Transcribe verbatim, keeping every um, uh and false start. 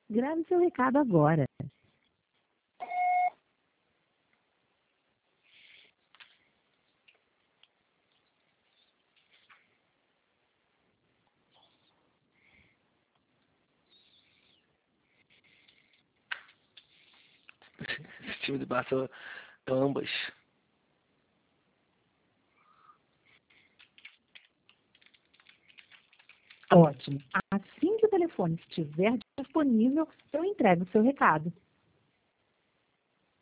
Grave seu recado agora. Esse time de Barça ambas. Ótimo. Assim que o telefone estiver disponível, eu entrego o seu recado.